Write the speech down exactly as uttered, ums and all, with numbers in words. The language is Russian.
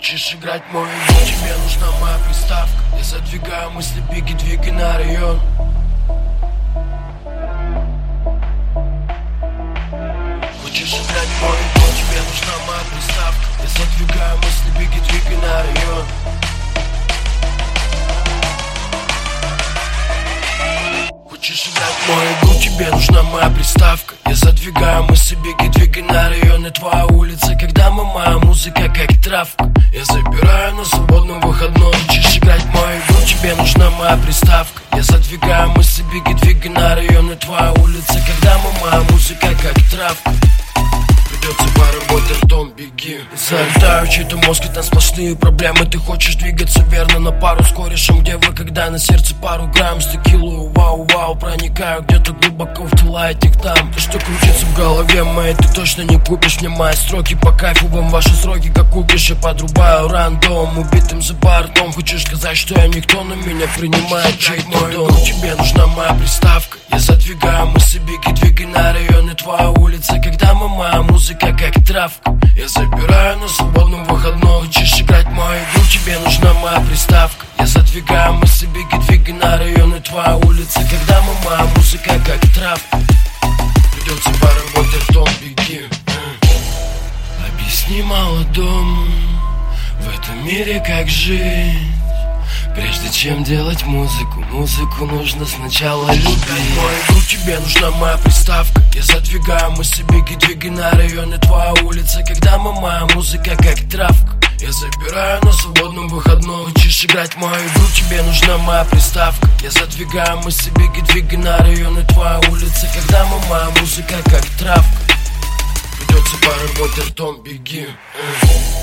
Хочешь играть мой игру, тебе нужна моя приставка. Я задвигаю мысли, беги, двигай на район. Хочешь играть мой игру, тебе нужна моя приставка. Я задвигаю мысли, беги, двигай на район. Хочешь играть мой игру, тебе нужна моя приставка. Я задвигаю мысли, беги, двигай на район. И твоя улица, когда мы, моя музыка как травка. Я забираю на свободном выходном. Хочешь играть мою игру, тебе нужна моя приставка. Я задвигаю мысли, беги, двигай на район. И твоя улица, когда мы, моя музыка как травка. Придется поработать ртом, беги. Залетаю в чей-то мозг, и там сплошные проблемы. Ты хочешь двигаться верно на пару с корешем. Где вы, когда на сердце пару грамм с текилой? Вау-вау, проникаю где-то глубоко в тела этих там. То, что крутится в голове моей, ты точно не купишь. Мне мои строки по кайфу, вам ваши сроки как купишь. Я подрубаю рандом, убитым за бортом. Хочешь сказать, что я никто, но меня принимает чей-то дом. Тебе нужна моя приставка. Я задвигаю мысли, беги, двигай на район. И твоя улица, когда мы, моя музыка как травка. Я забираю на свободном выходном. Хочешь играть мою игру, тебе нужна моя приставка. Я задвигаю мысли, беги, двигай на район. И твоя улица, когда мы, моя музыка как травка. Придется поработать ртом, беги. Объясни молодому в этом мире как жить. Прежде чем делать музыку, музыку нужно сначала любить. Мою игру, тебе нужна моя приставка. Я задвигаю мысли, беги, двигай на район. И твоя улица, когда мы, моя музыка как травка. Я забираю на свободном выходном. Хочешь играть мою игру, тебе нужна моя приставка. Я задвигаю мысли, беги, двигай на район. И твоя улица, когда мы, моя музыка как травка. Придется поработать ртом, беги.